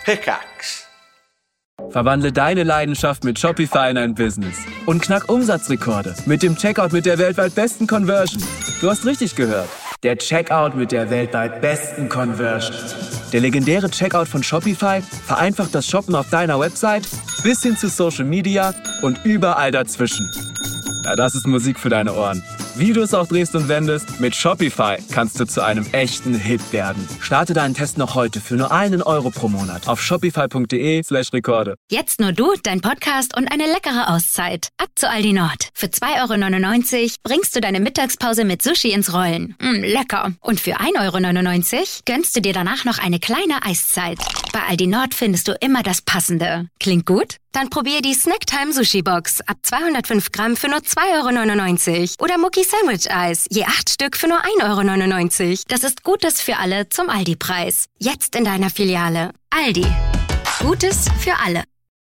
Pickaxe. Verwandle deine Leidenschaft mit Shopify in ein Business und knack Umsatzrekorde mit dem Checkout mit der weltweit besten Conversion. Du hast richtig gehört. Der Checkout mit der weltweit besten Conversion. Der legendäre Checkout von Shopify vereinfacht das Shoppen auf deiner Website bis hin zu Social Media und überall dazwischen. Ja, das ist Musik für deine Ohren. Wie du es auch drehst und wendest, mit Shopify kannst du zu einem echten Hit werden. Starte deinen Test noch heute für nur €1 pro Monat auf shopify.de/Rekorde. Jetzt nur du, dein Podcast und eine leckere Auszeit. Ab zu Aldi Nord. Für €2,99 bringst du deine Mittagspause mit Sushi ins Rollen. Lecker. Und für €1,99 gönnst du dir danach noch eine kleine Eiszeit. Bei Aldi Nord findest du immer das Passende. Klingt gut? Dann probier die Snacktime Sushi Box ab 205 Gramm für nur €2,99. Oder Mucki Sandwich Eis, je 8 Stück für nur €1,99. Das ist Gutes für alle zum Aldi-Preis. Jetzt in deiner Filiale. Aldi. Gutes für alle.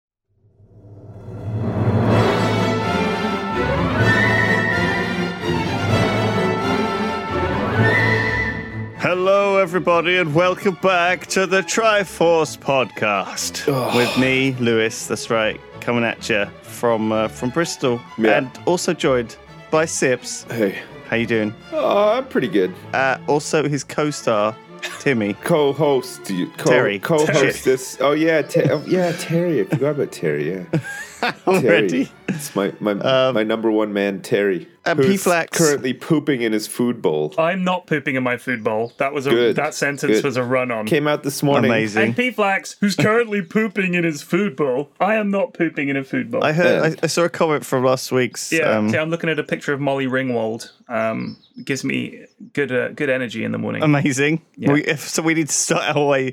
Hello, everybody, and welcome back to the Triforce podcast with me, Lewis. That's right, coming at you from Bristol, and also joined by Sips. Hey, how you doing? I'm pretty good. Also, his co-star Timmy, Co-host, Terry, co-hostess. Oh yeah, Terry. I forgot about Terry. Yeah. already. It's my number one man, Terry. Who's P-Flax currently pooping in his food bowl. I'm not pooping in my food bowl. That sentence was a run-on. Came out this morning. Amazing. And P-Flax, who's currently pooping in his food bowl. I am not pooping in a food bowl. I saw a comment from last week's. I'm looking at a picture of Molly Ringwald. Gives me good energy in the morning. Amazing. Yeah. So we need to start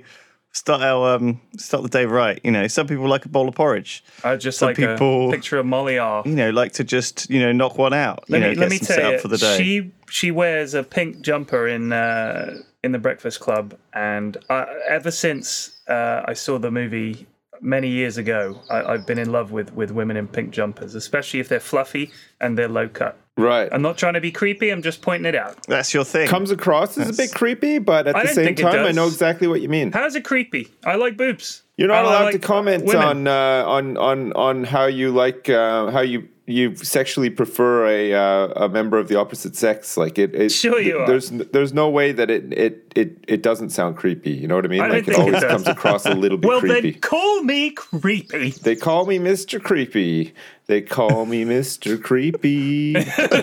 the day right. You know, some people like a bowl of porridge. Just some like people, a picture of Molly R. You know, like to just knock one out. Let me set tell up you, for the day. She wears a pink jumper in the Breakfast Club, and ever since I saw the movie many years ago, I've been in love with women in pink jumpers, especially if they're fluffy and they're low cut. Right. I'm not trying to be creepy. I'm just pointing it out. That's your thing. Comes across as a bit creepy, but at the same time, I know exactly what you mean. How's it creepy? I like boobs. You're not allowed to like comment on how you like how you sexually prefer a member of the opposite sex. Like it sure you are. There's no way that it doesn't sound creepy. You know what I mean? Like it always comes across a little bit creepy. Well, then call me creepy. They call me Mr. Creepy. They call me Mr. Creepy.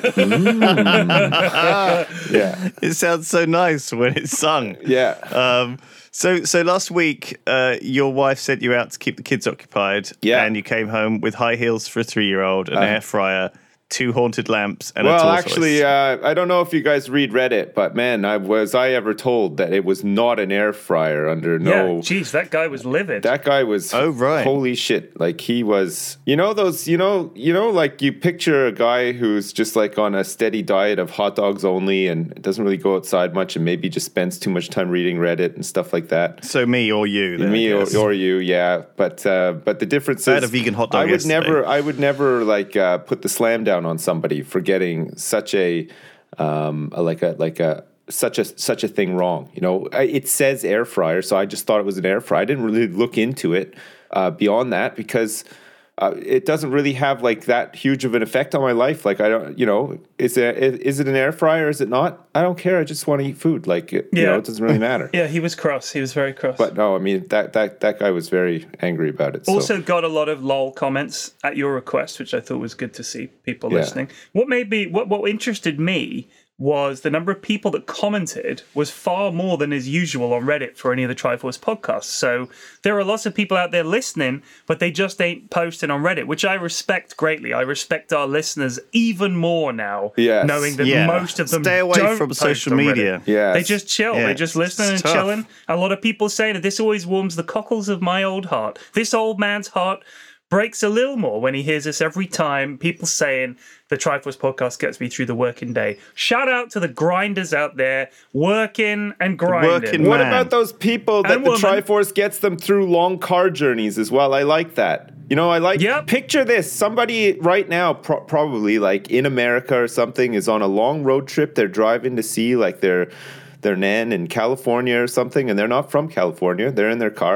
Yeah. It sounds so nice when it's sung. Yeah. So last week, your wife sent you out to keep the kids occupied. Yeah. And you came home with high heels for a 3-year-old, an air fryer, 2 haunted lamps, and a tortoise. Well, actually, I don't know if you guys read Reddit, but man, was I ever told that it was not an air fryer under no... Yeah, geez, that guy was livid. That guy was... Oh, right. Holy shit. Like, he was... like, you picture a guy who's just, like, on a steady diet of hot dogs only and doesn't really go outside much and maybe just spends too much time reading Reddit and stuff like that. So me or you. Then, me or you, yeah. But the difference is... I had a vegan hot dog yesterday. I would never, like, put the slam down on somebody for getting such a such a thing wrong. You know, it says air fryer, so I just thought it was an air fryer. I didn't really look into it beyond that because it doesn't really have like that huge of an effect on my life. Like I don't, is it an air fryer? Is it not? I don't care. I just want to eat food. Like it doesn't really matter. Yeah, he was cross. He was very cross. But no, I mean that guy was very angry about it. Also got a lot of lol comments at your request, which I thought was good to see people listening. What interested me was the number of people that commented was far more than is usual on Reddit for any of the Triforce podcasts. So there are lots of people out there listening, but they just ain't posting on Reddit, which I respect greatly. I respect our listeners even more now, knowing that most of them stay away don't from post social on media. Reddit. They just chill. Yeah. They just listen and chilling. A lot of people say that this always warms the cockles of my old heart. This old man's heart breaks a little more when he hears this every time. People saying the Triforce podcast gets me through the working day. Shout out to the grinders out there working and grinding. What about those people that the Triforce gets them through long car journeys as well? I like that. Picture this. Somebody right now, probably like in America or something, is on a long road trip. They're driving to see like their nan in California or something, and they're not from California. They're in their car.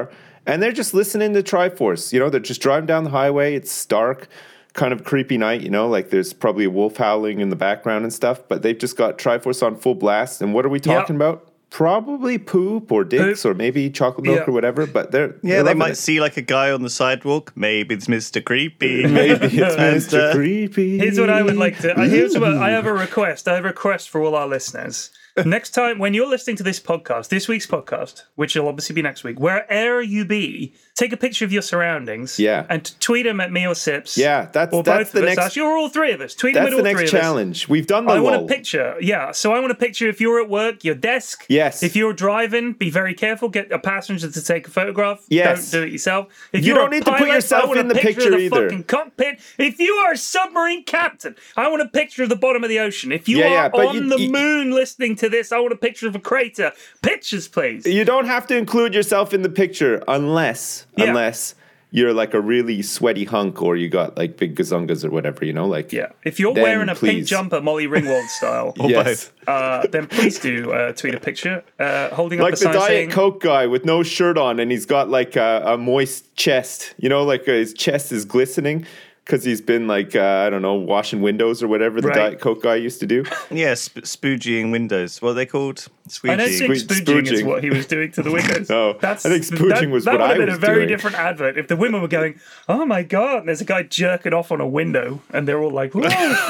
and they're just listening to Triforce. You know, they're just driving down the highway. It's dark, kind of creepy night, you know, like there's probably a wolf howling in the background and stuff, but they've just got Triforce on full blast. And what are we talking about? Probably poop or dicks or maybe chocolate milk or whatever, but they might see like a guy on the sidewalk. Maybe it's Mr. Creepy. Maybe it's Mr. Creepy. Here's what I would like to. I have a request. I have a request for all our listeners. Next time, when you're listening to this podcast, this week's podcast, which will obviously be next week, wherever you be, take a picture of your surroundings. And tweet them at me or Sips. Yeah, that's the next. Actually, or all three of us. Tweet them at all three of us. That's the next challenge. We've done the I want a picture. Yeah, so I want a picture if you're at work, your desk. Yes. If you're driving, be very careful. Get a passenger to take a photograph. Yes. Don't do it yourself. If you don't need to put yourself in the picture either. Fucking cockpit. If you are a submarine captain, I want a picture of the bottom of the ocean. If you are on the moon listening to this, I want a picture of a crater. Pictures, please. You don't have to include yourself in the picture unless you're like a really sweaty hunk or you got like big gazungas or whatever, you know, like if you're wearing a pink jumper, Molly Ringwald style, then please do tweet a picture holding up like a sign the Diet saying, Coke guy with no shirt on and he's got like a moist chest, you know, like his chest is glistening. Because he's been like, I don't know, washing windows or whatever the Diet Coke guy used to do. Yeah, spoogieing windows. What are they called? I don't think spooging is what he was doing to the windows. No, I think spooging was what I was doing. That would have been a very different advert if the women were going, oh my God, and there's a guy jerking off on a window and they're all like, whoa.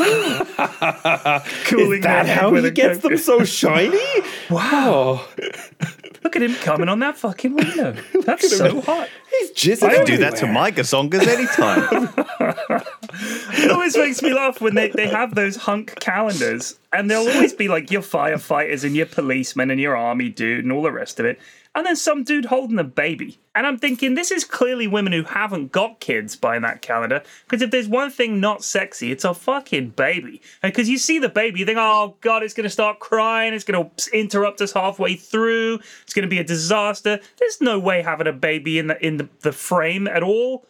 Cooling is that how he gets them so shiny? Wow. Look at him coming on that fucking window. That's so hot. He's jizzing. I can do that to my gazongas anytime. It always makes me laugh when they have those hunk calendars and there'll always be like your firefighters and your policemen and your army dude and all the rest of it. And then some dude holding a baby. And I'm thinking, this is clearly women who haven't got kids buying that calendar. Because if there's one thing not sexy, it's a fucking baby. Because you see the baby, you think, oh, God, it's going to start crying. It's going to interrupt us halfway through. It's going to be a disaster. There's no way having a baby in the frame at all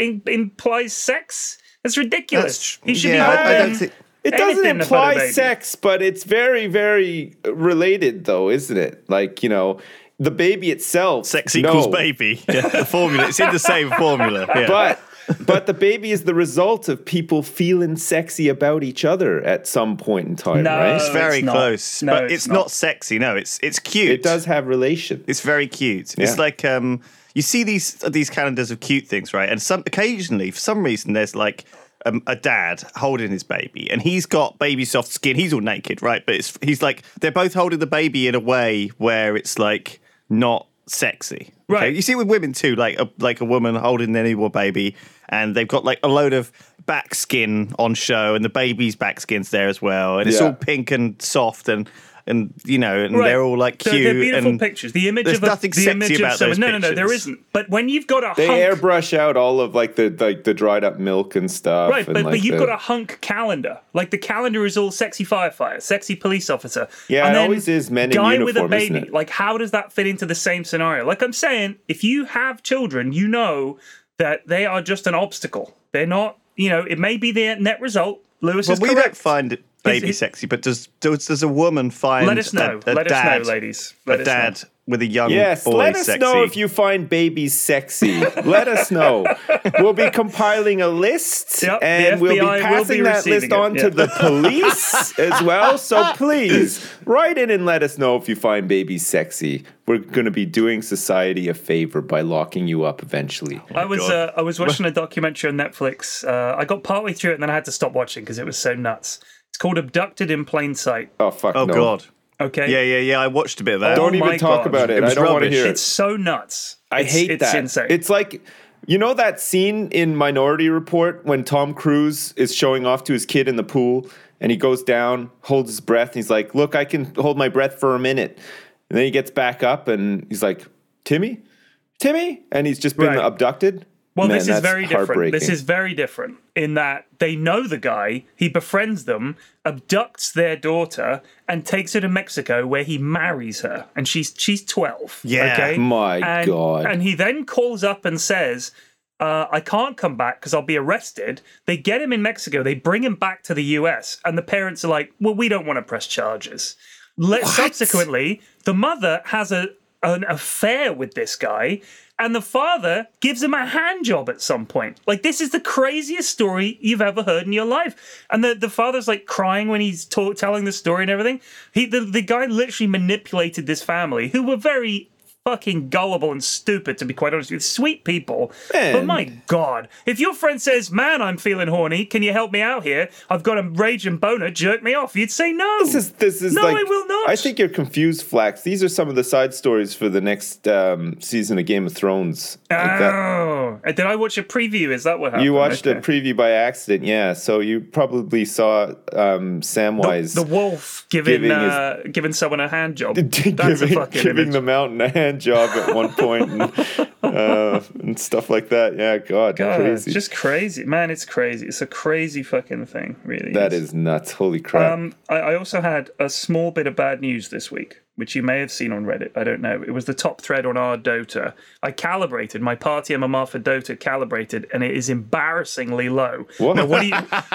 implies sex. That's ridiculous. You should be hoping... It doesn't imply sex, but it's very, very related, though, isn't it? Like, you know... The baby itself. Sex equals baby. Yeah, the formula. It's in the same formula. Yeah. But the baby is the result of people feeling sexy about each other at some point in time, right? It's very close. No, but it's not sexy. No, it's cute. It does have relation. It's very cute. Yeah. It's like you see these calendars of cute things, right? And occasionally, for some reason, there's like a dad holding his baby and he's got baby soft skin. He's all naked, right? But he's like, they're both holding the baby in a way where it's like, not sexy, right? Okay? You see it with women too, like a woman holding their newborn baby, and they've got like a load of back skin on show, and the baby's back skin's there as well, and it's all pink and soft, and you know, and they're all like cute. They're beautiful pictures. The image there's of nothing sexy about those pictures. No, there isn't. But when you've got they airbrush out all of like the dried up milk and stuff. Right, but you've got a hunk calendar. Like the calendar is all sexy firefighter, sexy police officer. Yeah, and it always is men in guy uniform, with a baby. isn't it? Like, how does that fit into the same scenario? Like I'm saying, if you have children, you know that they are just an obstacle. They're not. You know, it may be the net result. Lewis is correct. We don't find it baby sexy, but does a woman find let us know. Let us know, ladies. Let a dad with a young boy sexy? Let us know if you find babies sexy. Let us know. We'll be compiling a list, and we'll be passing that list on to the police as well. So please, write in and let us know if you find babies sexy. We're going to be doing society a favor by locking you up eventually. I was watching a documentary on Netflix. I got partway through it, and then I had to stop watching because it was so nuts. It's called Abducted in Plain Sight. Oh, fuck no. Oh, God. Okay. Yeah. I watched a bit of that. Don't even talk about it. I don't want to hear it. It's so nuts. I hate that. It's insane. It's like, you know that scene in Minority Report when Tom Cruise is showing off to his kid in the pool and he goes down, holds his breath, and he's like, look, I can hold my breath for a minute. And then he gets back up and he's like, Timmy? And he's just been abducted. Well, this is very different. This is very different in that they know the guy, he befriends them, abducts their daughter, and takes her to Mexico where he marries her. And she's 12. Yeah. Okay? My God. And he then calls up and says, I can't come back because I'll be arrested. They get him in Mexico. They bring him back to the US. And the parents are like, well, we don't want to press charges. Subsequently, the mother has a an affair with this guy, and the father gives him a hand job at some point. Like, this is the craziest story you've ever heard in your life. And the father's like crying when he's telling the story and everything. The guy literally manipulated this family, who were very fucking gullible and stupid, to be quite honest with you. Sweet people. Man. But my God, if your friend says, man, I'm feeling horny, can you help me out here? I've got a raging boner, jerk me off. You'd say no. This is no, like, I will not. I think you're confused, Flax. These are some of the side stories for the next season of Game of Thrones. Did I watch a preview? Is that what happened? You watched a preview by accident, yeah. So you probably saw Samwise. The wolf giving someone a hand job. That's giving the mountain a hand job at one point and stuff like that. Yeah, God, crazy. It's just crazy. Man, it's crazy. It's a crazy fucking thing, really. That is nuts. Holy crap. I also had a small bit of bad news this week, which you may have seen on Reddit. I don't know. It was the top thread on our Dota. I calibrated. My party MMR for Dota calibrated, and it is embarrassingly low. What? Now, what do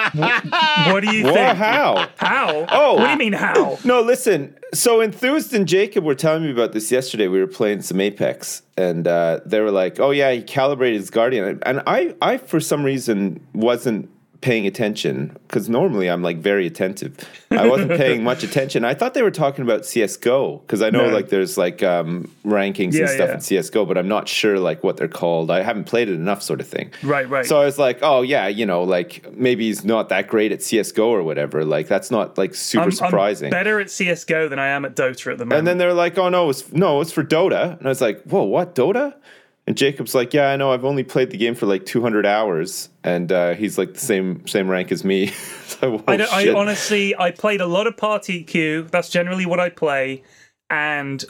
you think? How? How? Oh. What do you mean, how? No, listen. So Enthused and Jacob were telling me about this yesterday. We were playing some Apex, and they were like, oh, yeah, he calibrated his Guardian. And I for some reason, wasn't paying attention, because normally I'm like very attentive. I wasn't paying much attention. I thought they were talking about CSGO, because I know like there's like rankings and stuff in CSGO, but I'm not sure like what they're called. I haven't played it enough, sort of thing. Right. So I was like, oh yeah, you know, like maybe he's not that great at CSGO or whatever. Like that's not like super surprising. I'm better at CSGO than I am at Dota at the moment. And then they're like, oh no, it's for Dota. And I was like, whoa, what, Dota? And Jacob's like, yeah, I know, I've only played the game for like 200 hours, and he's like the same rank as me. So, I honestly, I played a lot of Party Queue. That's generally what I play, and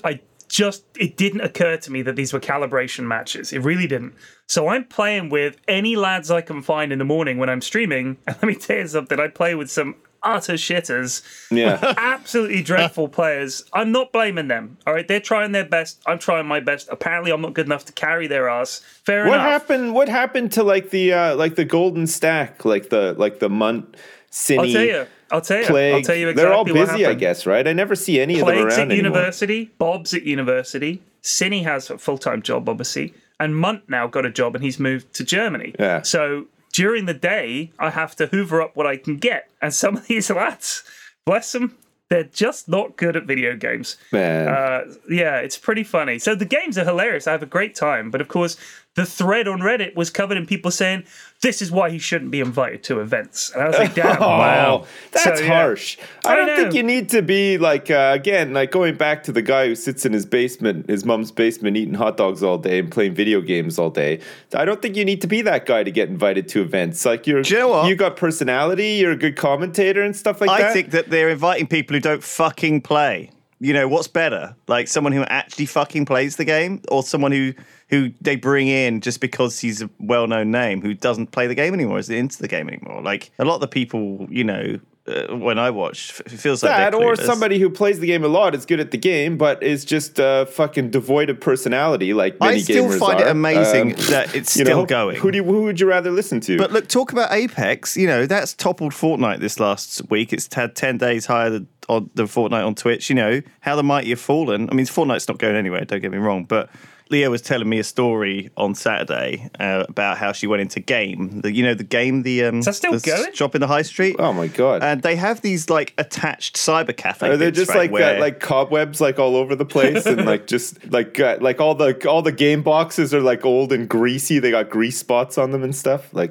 it didn't occur to me that these were calibration matches. It really didn't. So I'm playing with any lads I can find in the morning when I'm streaming, and let me tell you something, I play with some utter shitters. Yeah. Absolutely dreadful players. I'm not blaming them. All right, they're trying their best. I'm trying my best. Apparently, I'm not good enough to carry their ass. Fair enough. What happened to like the golden stack, like the Munt, Cine, I'll tell you. Plague? I'll tell you exactly. They're all busy, I guess, right? I never see any of them around Plague's at anymore. university. Bob's at university. Cine has a full-time job, obviously, and Munt now got a job, and he's moved to Germany. Yeah. So during the day, I have to hoover up what I can get. And some of these lads, bless them, they're just not good at video games. Man. Yeah, it's pretty funny. So the games are hilarious. I have a great time. But of course, the thread on Reddit was covered in people saying, this is why he shouldn't be invited to events. And I was like, damn, wow. That's harsh. I don't think you need to be like, again, like going back to the guy who sits in his basement, his mom's basement, eating hot dogs all day and playing video games all day. I don't think you need to be that guy to get invited to events. Like you got personality, you're a good commentator and stuff like that. I think that they're inviting people who don't fucking play. You know, what's better? Like someone who actually fucking plays the game, or someone who they bring in just because he's a well-known name who doesn't play the game anymore, isn't into the game anymore. Like a lot of the people, you know, when I watch, it feels like that, or somebody who plays the game a lot, is good at the game, but is just fucking devoid of personality, like many gamers are. I still find it amazing that it's still going. Who would you rather listen to? But look, talk about Apex. You know, that's toppled Fortnite this last week. It's had 10 days higher than Fortnite on Twitch. You know, how the mighty have fallen. I mean, Fortnite's not going anywhere, don't get me wrong, but Leah was telling me a story on Saturday about how she went into Game. The Game, is that still going? Shop in the high street. Oh my God! And they have these like attached cyber cafe. Are they just like cobwebs like all over the place, and like just like all the game boxes are like old and greasy. They got grease spots on them and stuff. Like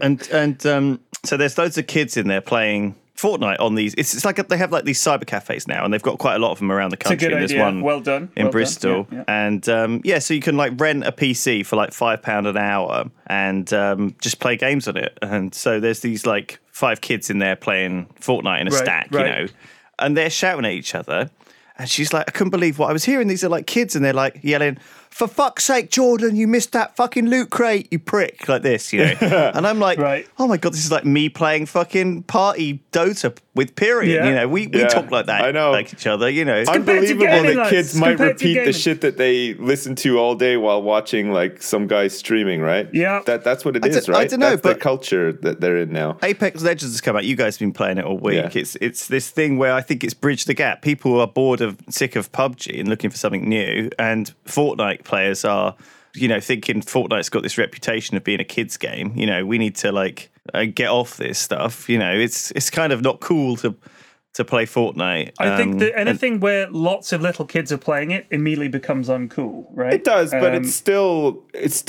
so there's loads of kids in there playing Fortnite on these. It's like they have like these cyber cafes now, and they've got quite a lot of them around the country. It's a good idea. There's one well done in Bristol, yeah. And so you can like rent a PC for like £5 an hour and just play games on it. And so there's these like 5 kids in there playing Fortnite in a stack, you know, and they're shouting at each other. And she's like, I couldn't believe what I was hearing. These are like kids, and they're like yelling, for fuck's sake, Jordan, you missed that fucking loot crate, you prick, like this, you know. And I'm like, oh my God, this is like me playing fucking party Dota with Period. You know, we talk like that, I know. like each other, you know. It's unbelievable that kids might repeat the shit that they listen to all day while watching like some guy streaming, right? Yeah. That's what it is, right? I don't know, that's but the culture that they're in now. Apex Legends has come out. You guys have been playing it all week. Yeah. It's this thing where I think it's bridged the gap. People are sick of PUBG and looking for something new, and Fortnite players are, you know, thinking Fortnite's got this reputation of being a kids game. You know, we need to like get off this stuff. You know, it's kind of not cool to play Fortnite. I think that anything where lots of little kids are playing it immediately becomes uncool, right? It does, but it's still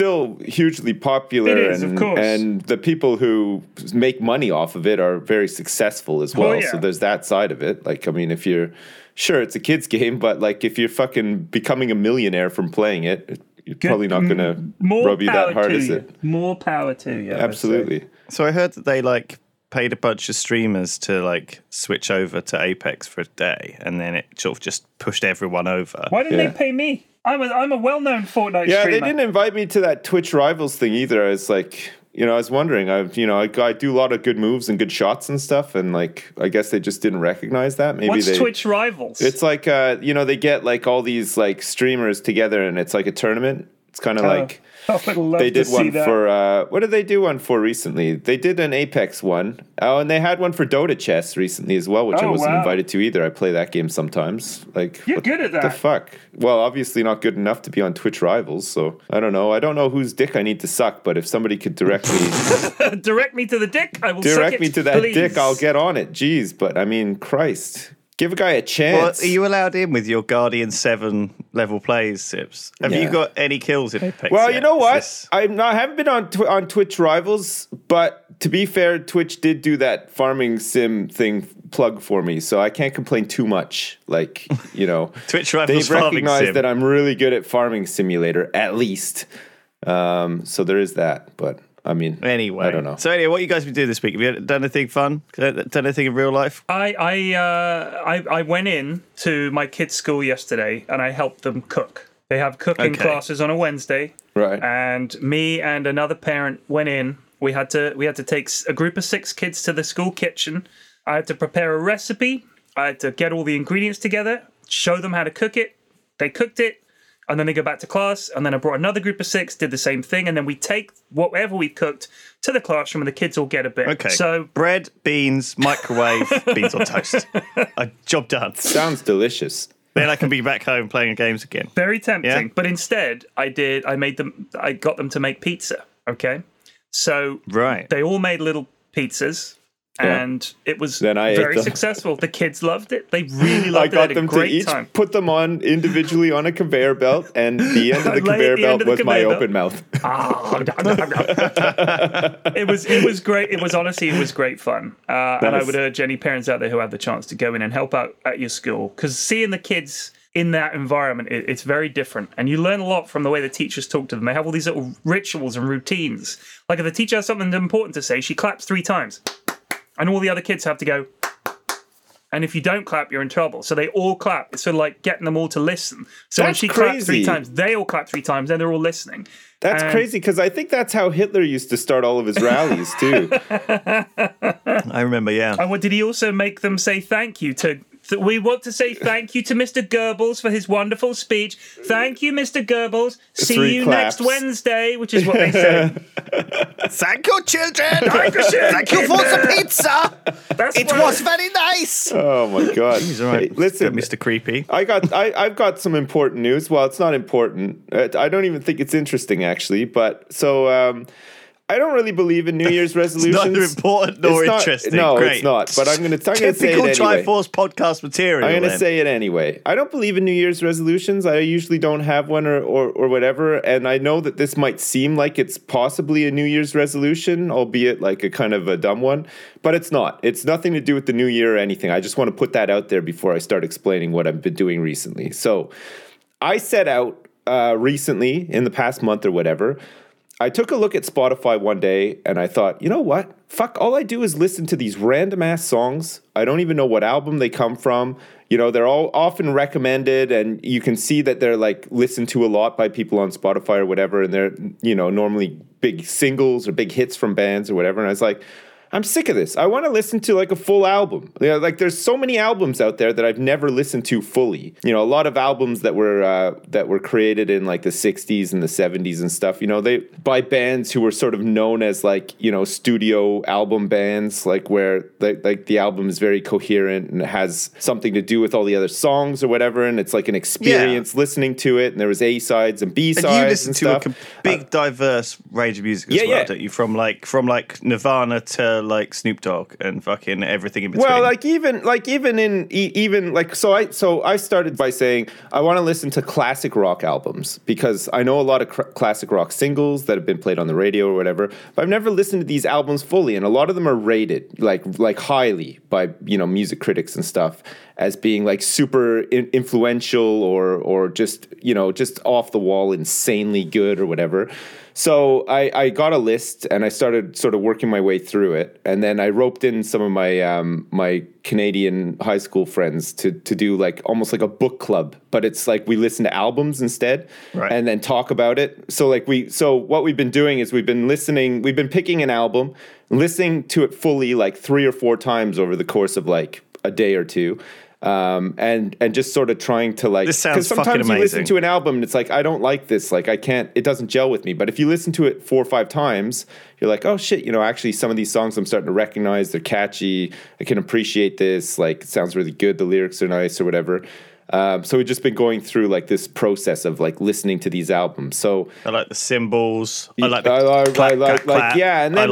hugely popular. It is, of course. And the people who make money off of it are very successful as well. So there's that side of it. Like, I mean, if you're sure it's a kid's game, but like if you're fucking becoming a millionaire from playing it, you're probably not going to rub you that hard, is it? More power to you. Absolutely. So I heard that they like paid a bunch of streamers to like switch over to Apex for a day, and then it sort of just pushed everyone over. Why didn't they pay me? I'm a well-known Fortnite streamer. Yeah, they didn't invite me to that Twitch Rivals thing either. I was like, you know, I was wondering. I do a lot of good moves and good shots and stuff, and like, I guess they just didn't recognize that. Maybe What's Twitch Rivals? It's like, you know, they get like all these like streamers together, and it's like a tournament. It's kind of like they did one for what did they do one for recently? They did an Apex one. Oh, and they had one for Dota Chess recently as well, which I wasn't invited to either. I play that game sometimes. Like, you're good at that. The fuck? Well, obviously not good enough to be on Twitch Rivals. So I don't know. I don't know whose dick I need to suck, but if somebody could direct me, direct me to the dick, I will. Direct suck me it, to that please. dick. I'll get on it. Jeez, but I mean, Christ. Give a guy a chance. Well, are you allowed in with your Guardian 7 level plays, Sips? Have you got any kills in Apex? Well, yet? You know what? I haven't been on Twitch Rivals, but to be fair, Twitch did do that farming sim thing plug for me, so I can't complain too much. Like, you know, Twitch Rivals they've recognized that I'm really good at Farming Simulator, at least. So there is that, but... I mean, anyway, I don't know. So anyway, what you guys been doing this week? Have you done anything fun? Done anything in real life? I went in to my kids' school yesterday and I helped them cook. They have cooking classes on a Wednesday, right? And me and another parent went in. We had to take a group of 6 kids to the school kitchen. I had to prepare a recipe. I had to get all the ingredients together, show them how to cook it. They cooked it. And then they go back to class, and then I brought another group of 6, did the same thing, and then we take whatever we cooked to the classroom, and the kids all get a bit. Okay. So bread, beans, microwave, beans on toast. Job done. Sounds delicious. Then I can be back home playing games again. Very tempting, but instead I got them to make pizza. Okay, so they all made little pizzas. And it was very successful. The kids loved it. They really loved it. I got them to each put them on individually on a conveyor belt, and the end of the conveyor belt was my open mouth. It was great. It was great fun. And I would urge any parents out there who have the chance to go in and help out at your school, because seeing the kids in that environment, it's very different. And you learn a lot from the way the teachers talk to them. They have all these little rituals and routines. Like if the teacher has something important to say, she claps 3 times. And all the other kids have to go, and if you don't clap, you're in trouble. So they all clap. It's sort of like getting them all to listen. So when she claps 3 times, they all clap 3 times, and they're all listening. That's crazy, because I think that's how Hitler used to start all of his rallies, too. I remember, yeah. And what did he also make them say thank you to? We want to say thank you to Mr. Goebbels for his wonderful speech. Thank you, Mr. Goebbels. See you next Wednesday, which is what they said. Thank you, children. Thank you for the pizza. It was very nice. Oh my God! He's all right. Hey, listen, Mr. Creepy. I've got some important news. Well, it's not important. I don't even think it's interesting, actually. But so. I don't really believe in New Year's resolutions. It's neither important nor interesting. No, Great. It's not. But I'm going to say it anyway. Typical Triforce podcast material. I'm going to say it anyway. I don't believe in New Year's resolutions. I usually don't have one or whatever. And I know that this might seem like it's possibly a New Year's resolution, albeit like a kind of a dumb one. But it's not. It's nothing to do with the new year or anything. I just want to put that out there before I start explaining what I've been doing recently. So I set out recently, in the past month or whatever, I took a look at Spotify one day and I thought, you know what? Fuck, all I do is listen to these random ass songs. I don't even know what album they come from. You know, they're all often recommended, and you can see that they're like listened to a lot by people on Spotify or whatever. And they're, you know, normally big singles or big hits from bands or whatever. And I was like, I'm sick of this. I want to listen to like a full album. You know, like there's so many albums out there that I've never listened to fully. You know, a lot of albums that were created in like the 60s and the 70s and stuff, you know, they by bands who were sort of known as like, you know, studio album bands, like where like the album is very coherent and it has something to do with all the other songs or whatever, and it's like an experience listening to it, and there was A-sides and B-sides and you listen to a big diverse range of music as well, don't you? From like Nirvana to like Snoop Dogg and fucking everything in between. Well, so I started by saying I want to listen to classic rock albums because I know a lot of classic rock singles that have been played on the radio or whatever, but I've never listened to these albums fully, and a lot of them are rated like highly by, you know, music critics and stuff as being like super influential or just, you know, just off the wall, insanely good or whatever. So I got a list and I started sort of working my way through it, and then I roped in some of my my Canadian high school friends to do like almost like a book club, but it's like we listen to albums instead, right, and then talk about it. So what we've been doing is we've been picking an album, listening to it fully like 3 or 4 times over the course of like a day or two. And just sort of trying to like, this sounds sometimes fucking amazing. You listen to an album and it's like, I don't like this. Like it doesn't gel with me. But if you listen to it 4 or 5 times, you're like, oh shit, you know, actually some of these songs I'm starting to recognize. They're catchy. I can appreciate this. Like it sounds really good. The lyrics are nice or whatever. So we've just been going through like this process of like listening to these albums. So I like the cymbals. I like the clap. Yeah, and then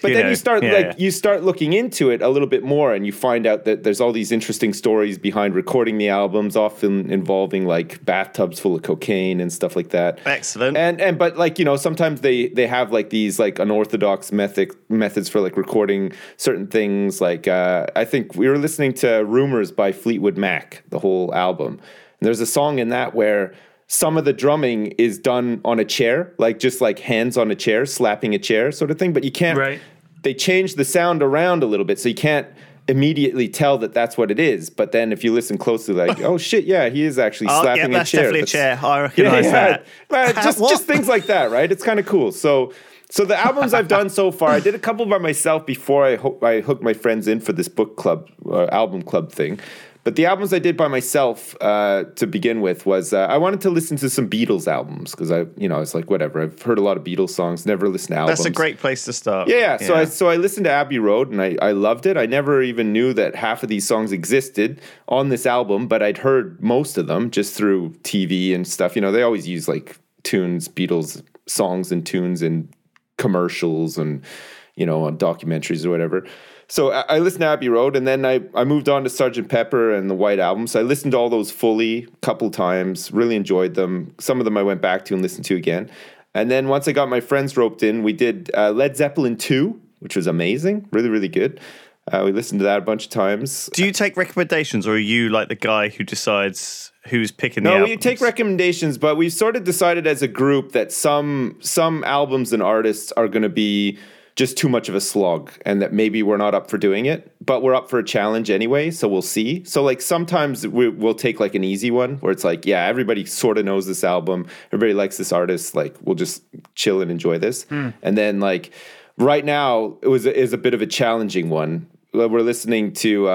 you start looking into it a little bit more, and you find out that there's all these interesting stories behind recording the albums, often involving like bathtubs full of cocaine and stuff like that. Excellent. And but like, you know, sometimes they have like these like unorthodox methods for like recording certain things. Like I think we were listening to Rumors by Fleetwood Mac, the whole album. And there's a song in that where some of the drumming is done on a chair, like just like hands on a chair, slapping a chair sort of thing. But you can't, right. They change the sound around a little bit, so you can't immediately tell that that's what it is. But then if you listen closely, like, oh shit, yeah, he is actually slapping a chair. Definitely a chair. I recognize that. Just things like that, right? It's kind of cool. So the albums I've done so far, I did a couple by myself before I hooked my friends in for this book club, album club thing. But the albums I did by myself to begin with was I wanted to listen to some Beatles albums because I was like, whatever. I've heard a lot of Beatles songs, never listened to albums. That's a great place to start. Yeah. So I listened to Abbey Road and I loved it. I never even knew that half of these songs existed on this album, but I'd heard most of them just through TV and stuff. You know, they always use like tunes, Beatles songs and tunes in commercials and, you know, on documentaries or whatever. So I listened to Abbey Road, and then I moved on to Sgt. Pepper and the White Album. So I listened to all those fully a couple times, really enjoyed them. Some of them I went back to and listened to again. And then once I got my friends roped in, we did Led Zeppelin 2, which was amazing, really, really good. We listened to that a bunch of times. Do you take recommendations, or are you like the guy who decides who's picking the albums? No, we take recommendations, but we've sort of decided as a group that some albums and artists are going to be just too much of a slog, and that maybe we're not up for doing it, but we're up for a challenge anyway, so we'll see. So like sometimes we'll take like an easy one where it's like, yeah, everybody sort of knows this album, everybody likes this artist, like we'll just chill and enjoy this. And then like right now is a bit of a challenging one. We're listening to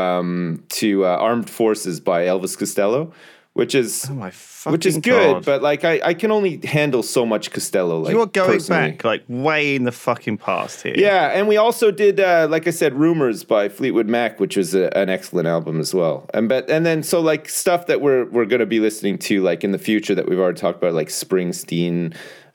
Armed Forces by Elvis Costello, which is good, God. But like I can only handle so much Costello. Like you're going personally. back like way in the fucking past here. Yeah, and we also did, like I said, Rumors by Fleetwood Mac, which was an excellent album as well. And then so like stuff that we're going to be listening to like in the future that we've already talked about, like Springsteen,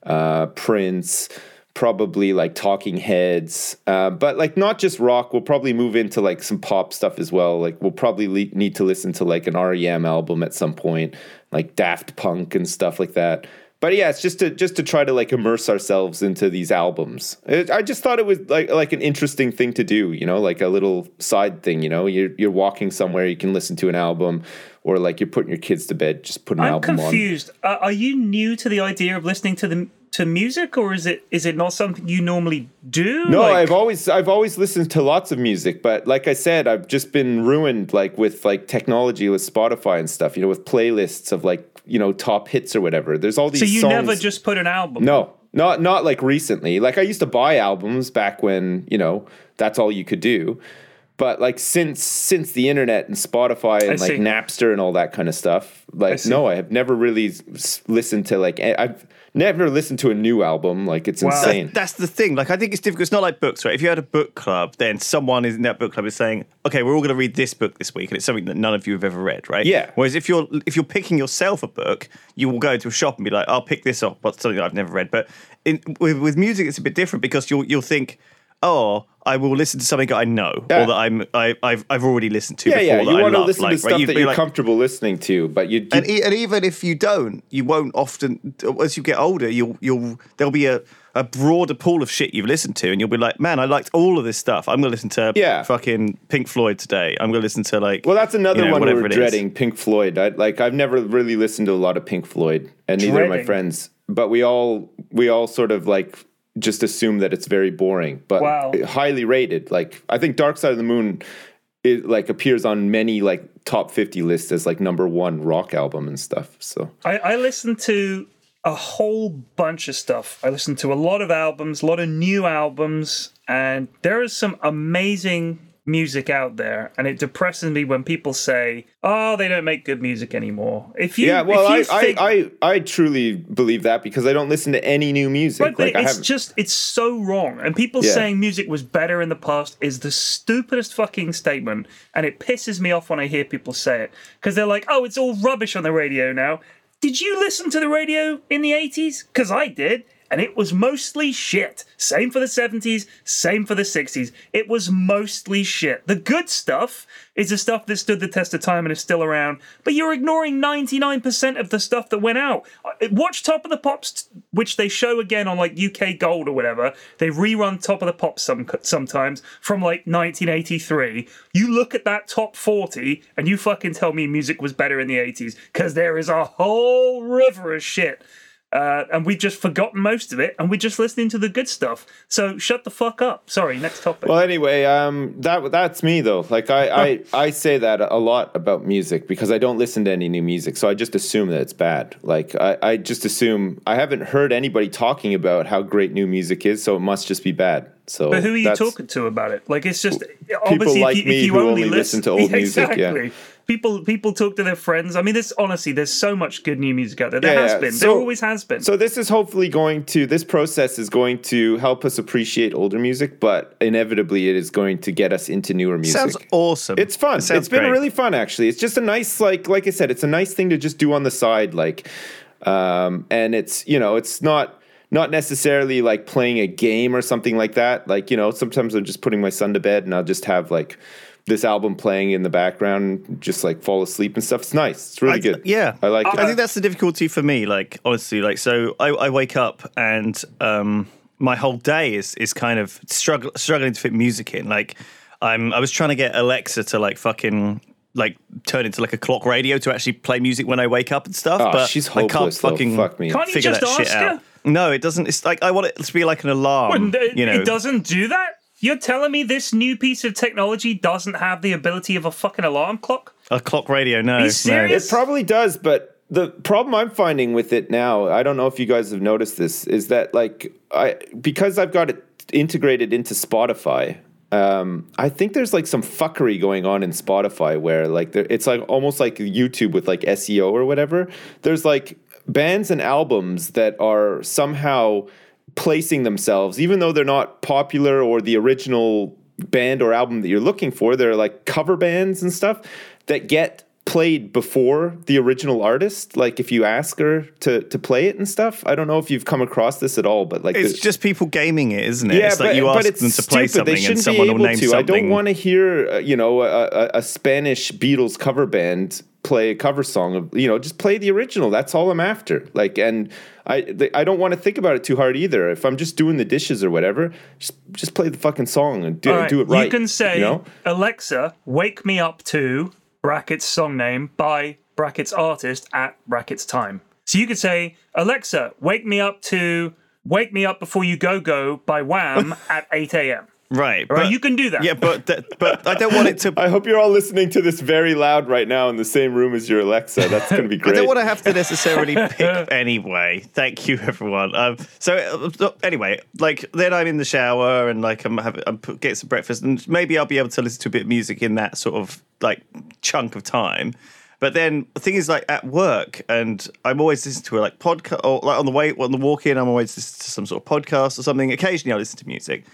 Prince. Probably like Talking Heads, but like not just rock. We'll probably move into like some pop stuff as well. Like we'll probably need to listen to like an REM album at some point, like Daft Punk and stuff like that. But yeah, it's just to try to like immerse ourselves into these albums. I just thought it was like an interesting thing to do, you know, like a little side thing. You know, you're walking somewhere, you can listen to an album, or like you're putting your kids to bed, just put an album on. I'm confused. Are you new to the idea of listening to to music, or is it not something you normally do? No, I've always listened to lots of music, but like I said, I've just been ruined like with like technology with Spotify and stuff, with playlists of like, top hits or whatever. There's all these songs. So you never just put an album? No, not like recently. Like I used to buy albums back when, that's all you could do. But like since the internet and Spotify and like Napster and all that kind of stuff, like no, I have never really listened to like I've never listened to a new album. Like it's insane. That's the thing. Like I think it's difficult. It's not like books, right? If you had a book club, then someone in that book club is saying, "Okay, we're all going to read this book this week," and it's something that none of you have ever read, right? Yeah. Whereas if you're picking yourself a book, you will go to a shop and be like, "I'll pick this up," but something I've never read. But with music, it's a bit different because you'll think, "Oh, I will listen to something I know or that I've already listened to before." Yeah, that you want to love. listen to stuff that you're comfortable listening to, but and even if you don't, you won't often. As you get older, there'll be a broader pool of shit you've listened to, and you'll be like, "Man, I liked all of this stuff. I'm going to listen to fucking Pink Floyd today. I'm going to listen to like." Well, that's another one we're dreading, Pink Floyd. I've never really listened to a lot of Pink Floyd, and neither of my friends. But we all sort of like just assume that it's very boring, but highly rated. Like I think Dark Side of the Moon appears on many like top 50 lists as like #1 rock album and stuff. So I listened to a whole bunch of stuff. I listened to a lot of albums, a lot of new albums, and there is some amazing music out there, and it depresses me when people say, "Oh, they don't make good music anymore." I truly believe that because I don't listen to any new music. Right, it's so wrong. And people saying music was better in the past is the stupidest fucking statement, and it pisses me off when I hear people say it because they're like, "Oh, it's all rubbish on the radio now." Did you listen to the radio in the 80s? Because I did. And it was mostly shit. Same for the 70s, same for the 60s. It was mostly shit. The good stuff is the stuff that stood the test of time and is still around, but you're ignoring 99% of the stuff that went out. Watch Top of the Pops, which they show again on like UK Gold or whatever. They rerun Top of the Pops sometimes from like 1983. You look at that top 40 and you fucking tell me music was better in the 80s, because there is a whole river of shit. And we've just forgotten most of it, and we're just listening to the good stuff. So shut the fuck up. Sorry, next topic. Well, anyway, that's me though. Like I say that a lot about music because I don't listen to any new music, so I just assume that it's bad. Like I just assume I haven't heard anybody talking about how great new music is, so it must just be bad. So, but who are you talking to about it? Like it's just people obviously like if me you who only listen to old music. Exactly. Yeah. People talk to their friends. I mean, there's so much good new music out there. There always has been. So this is hopefully this process is going to help us appreciate older music, but inevitably it is going to get us into newer music. Sounds awesome. It's fun. It's been really fun, actually. It's just a nice, like I said, it's a nice thing to just do on the side. And it's, it's not necessarily like playing a game or something like that. Like, sometimes I'm just putting my son to bed and I'll just have like this album playing in the background, just like fall asleep and stuff. It's nice. It's really good. Yeah. I like it. I think that's the difficulty for me, like, honestly. Like, so I wake up and my whole day is kind of struggling to fit music in. Like, I was trying to get Alexa to like fucking like turn into like a clock radio to actually play music when I wake up and stuff. But she's hopeless. I can't fucking fuck me. Can't you just ask her? No, it doesn't. It's like I want it to be like an alarm. It doesn't do that? You're telling me this new piece of technology doesn't have the ability of a fucking alarm clock? A clock radio, no. Are you serious? It probably does, but the problem I'm finding with it now, I don't know if you guys have noticed this, is that like because I've got it integrated into Spotify, I think there's like some fuckery going on in Spotify where like it's like almost like YouTube with like SEO or whatever. There's like bands and albums that are somehow placing themselves, even though they're not popular or the original band or album that you're looking for. They're like cover bands and stuff that get played before the original artist. Like if you ask her to play it and stuff. I don't know if you've come across this at all, but like it's just people gaming it, isn't it? Yeah, it's like you ask them to play something and someone will name something. I don't want to hear a Spanish Beatles cover band play a cover song of, just play the original. That's all I'm after. Like, and I don't want to think about it too hard either. If I'm just doing the dishes or whatever, just play the fucking song and do it right. You can say, Alexa, wake me up to brackets song name by brackets artist at brackets time. So you could say, Alexa, wake me up before you go by Wham at 8 a.m. Right. But you can do that. Yeah, but I don't want it to... I hope you're all listening to this very loud right now in the same room as your Alexa. That's going to be great. I don't want to have to necessarily pick anyway. Thank you, everyone. So anyway, like then I'm in the shower and like I'm getting some breakfast and maybe I'll be able to listen to a bit of music in that sort of like chunk of time. But then the thing is, like at work, and I'm always listening to a like podcast, or like on the walk in, I'm always listening to some sort of podcast or something. Occasionally, I listen to music.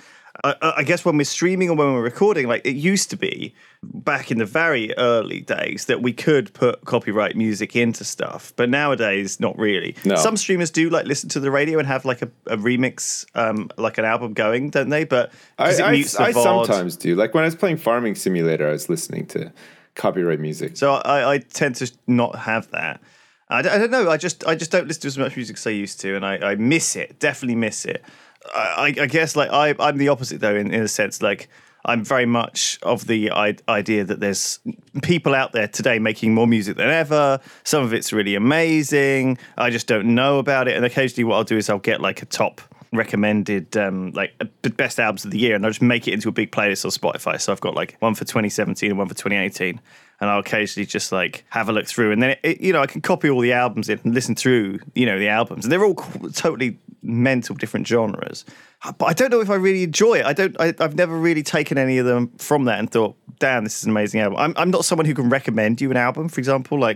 I guess when we're streaming or when we're recording, like it used to be back in the very early days that we could put copyright music into stuff, but nowadays not really. No. Some streamers do like listen to the radio and have like a remix, like an album going, don't they? But I VOD, sometimes do. Like when I was playing Farming Simulator, I was listening to copyright music. So I tend to not have that. I don't know. I just don't listen to as much music as I used to, and I miss it. Definitely miss it. I guess like I'm the opposite though in a sense. Like I'm very much of the idea that there's people out there today making more music than ever. Some of it's really amazing. I just don't know about it. And occasionally what I'll do is I'll get like a top recommended like the best albums of the year and I'll just make it into a big playlist on Spotify. So I've got like one for 2017 and one for 2018. And I'll occasionally just like have a look through and then, I can copy all the albums in and listen through, the albums. And they're all totally mental different genres. But I don't know if I really enjoy it. I've never really taken any of them from that and thought, damn, this is an amazing album. I'm not someone who can recommend you an album, for example. Like,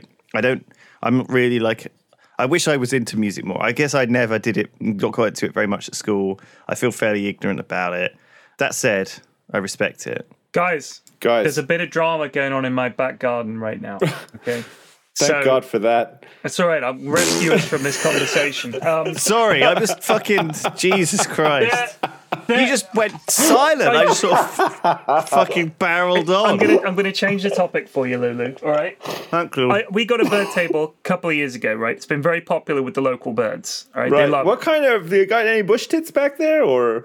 I'm not really like, I wish I was into music more. I guess I never got quite into it very much at school. I feel fairly ignorant about it. That said, I respect it. Guys, there's a bit of drama going on in my back garden right now. Okay. Thank God for that. That's all right. I'll rescue us from this conversation. Sorry, I'm just fucking Jesus Christ. You just went silent. I just sort of fucking barreled on. I'm gonna change the topic for you, Lulu. All right. Cool. We got a bird table a couple of years ago, right? It's been very popular with the local birds. All right. Right. They love what kind of? You got any bush tits back there, or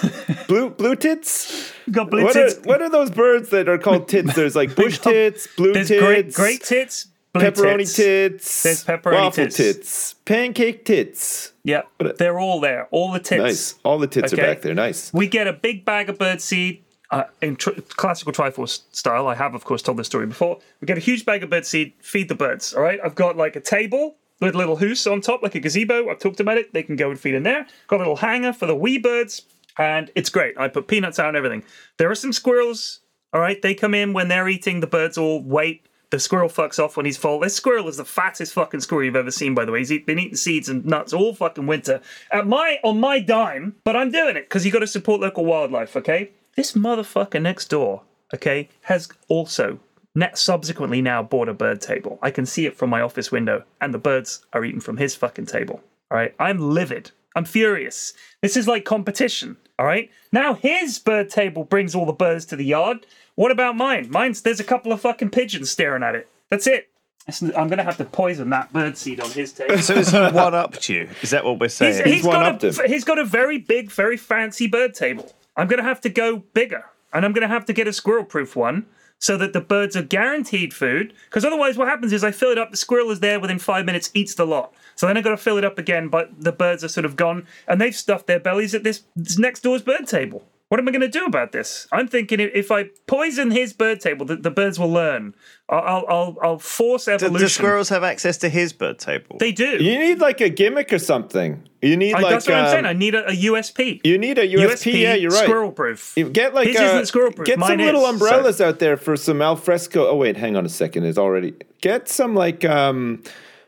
blue tits? Got blue tits. What are those birds that are called tits? There's like bush tits, blue tits, great tits. Blue pepperoni tits. There's pepperoni waffle tits. Pancake tits. Yeah, they're all there. All the tits. Nice. All the tits are back there. Nice. We get a big bag of birdseed in classical Triforce style. I have, of course, told this story before. We get a huge bag of birdseed, feed the birds, all right? I've got like a table with a little hoose on top, like a gazebo. I've talked about it. They can go and feed in there. Got a little hanger for the wee birds, and it's great. I put peanuts out and everything. There are some squirrels, all right? They come in when they're eating. The birds all wait. The squirrel fucks off when he's full. This squirrel is the fattest fucking squirrel you've ever seen, by the way. He's been eating seeds and nuts all fucking winter. On my dime, but I'm doing it because you got to support local wildlife, okay? This motherfucker next door, okay, has also subsequently now bought a bird table. I can see it from my office window, and the birds are eating from his fucking table, all right? I'm livid. I'm furious. This is like competition, all right? Now his bird table brings all the birds to the yard. What about mine? There's a couple of fucking pigeons staring at it. That's it. I'm going to have to poison that birdseed on his table. So is he one-upped you? Is that what we're saying? He's got a very big, very fancy bird table. I'm going to have to go bigger. And I'm going to have to get a squirrel-proof one so that the birds are guaranteed food. Because otherwise what happens is I fill it up, the squirrel is there within 5 minutes, eats the lot. So then I've got to fill it up again, but the birds are sort of gone, and they've stuffed their bellies at this next door's bird table. What am I going to do about this? I'm thinking if I poison his bird table, the birds will learn. I'll force evolution. Do squirrels have access to his bird table? They do. You need like a gimmick or something. You need that's what I'm saying. I need a USP. You need a USP. Yeah, you're right. Squirrel proof. Get like his isn't squirrel proof. Get Mine some little umbrellas out there for some alfresco. Oh wait, hang on a second. It's already get some like man.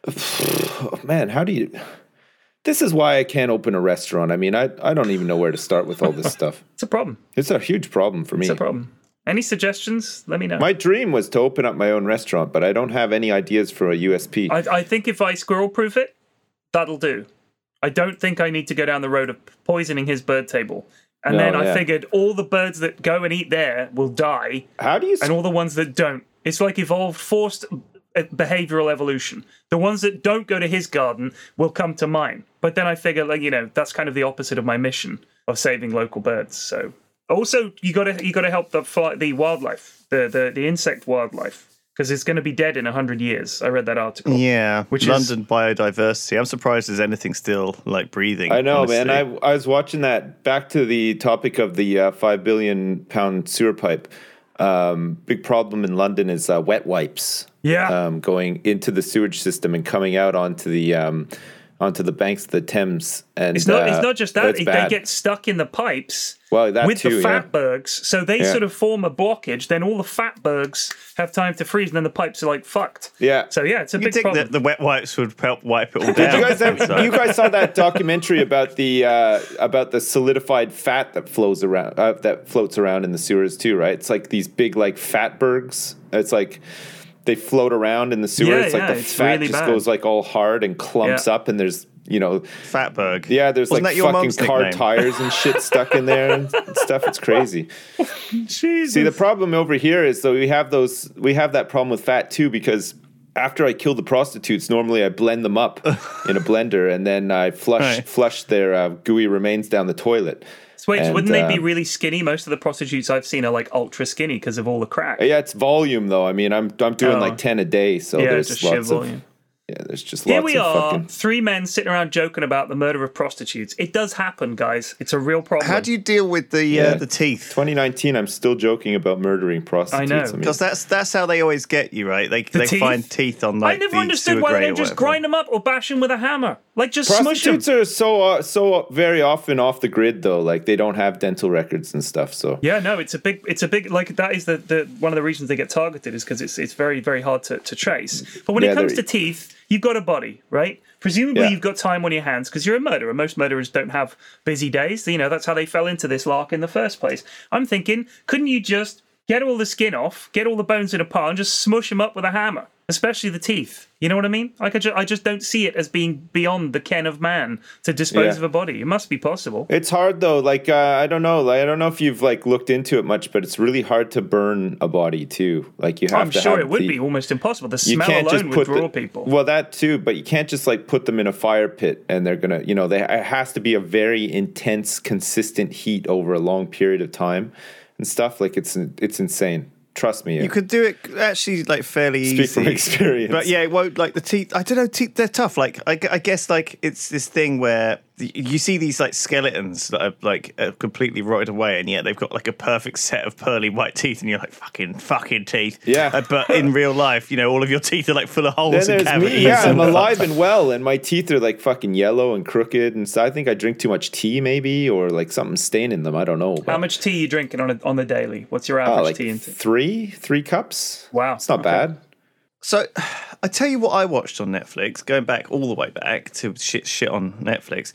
How do you? This is why I can't open a restaurant. I mean, I don't even know where to start with all this stuff. It's a problem. It's a huge problem for me. It's a problem. Any suggestions? Let me know. My dream was to open up my own restaurant, but I don't have any ideas for a USP. I think if I squirrel-proof it, that'll do. I don't think I need to go down the road of poisoning his bird table. And then I figured all the birds that go and eat there will die. How do you... And all the ones that don't. It's like forced behavioral evolution. The ones that don't go to his garden will come to mine. But then I figure, that's kind of the opposite of my mission of saving local birds. So also, you got to help the wildlife, the insect wildlife. because it's going to be dead in 100 years. I read that article. Yeah, which London biodiversity. I'm surprised there's anything still like breathing. I know, honestly. man. I was watching that. Back to the topic of the £5 billion sewer pipe. Big problem in London is wet wipes. Yeah, going into the sewage system and coming out onto the banks of the Thames. And it's not just that; they get stuck in the pipes. Well, that with too, the fatbergs, so they sort of form a blockage. Then all the fatbergs have time to freeze, and then the pipes are like fucked. Yeah. So it's a big think problem. That the wet wipes would help wipe it all down. You guys saw that documentary about the solidified fat that flows around that floats around in the sewers too, right? It's like these big like fatbergs. It's like they float around in the sewer. It's like the fat really just goes like all hard and clumps up, and there's Fatberg. Yeah, there's Wasn't like that your fucking mom's car nickname? tires and shit stuck in there and stuff. It's crazy. Jesus. See, the problem over here is though we have that problem with fat too, because after I kill the prostitutes, normally I blend them up in a blender and then I flush their gooey remains down the toilet. So wait, wouldn't they be really skinny? Most of the prostitutes I've seen are like ultra skinny because of all the crack. Yeah, it's volume though. I mean, I'm doing like 10 a day, so there's just lots sheer of volume. Yeah, there's just Here lots we of are, fucking... 3 men sitting around joking about the murder of prostitutes. It does happen, guys. It's a real problem. How do you deal with the teeth? 2019, I'm still joking about murdering prostitutes. I know. Because that's how they always get you, right? They find teeth on like I never the understood sewer why they grate don't or just whatever. grind them up or bash them with a hammer. Like, just smush them. Prostitutes are so very often off the grid, though. Like, they don't have dental records and stuff, so... Yeah, no, it's a big, like, that is the one of the reasons they get targeted is because it's very, very hard to trace. But when it comes to teeth, you've got a body, right? Presumably you've got time on your hands because you're a murderer. Most murderers don't have busy days. That's how they fell into this lark in the first place. I'm thinking, couldn't you just get all the skin off, get all the bones in a pile and just smush them up with a hammer? Especially the teeth. You know what I mean? Like I just don't see it as being beyond the ken of man to dispose of a body. It must be possible. It's hard though. Like I don't know. Like, I don't know if you've like looked into it much, but it's really hard to burn a body too. Like you have I'm to. sure have it would be almost impossible. The smell alone would draw people. Well, that too, but you can't just like put them in a fire pit and they're gonna. It has to be a very intense, consistent heat over a long period of time and stuff. Like it's insane. Trust me. You could do it actually like fairly easy. Speak from experience. But yeah, it won't like the teeth. I don't know, teeth, they're tough. Like, I guess like it's this thing where you see these like skeletons that are like completely rotted away and yet they've got like a perfect set of pearly white teeth and you're like, fucking teeth. Yeah. But in real life, all of your teeth are like full of holes and cavities. Me. Yeah, I'm alive and well and my teeth are like fucking yellow and crooked and so I think I drink too much tea maybe or like something staining them. I don't know. How much tea are you drinking on the daily? What's your average tea intake? Three cups. Wow. It's not bad. So, I tell you what I watched on Netflix, going back all the way back to shit on Netflix.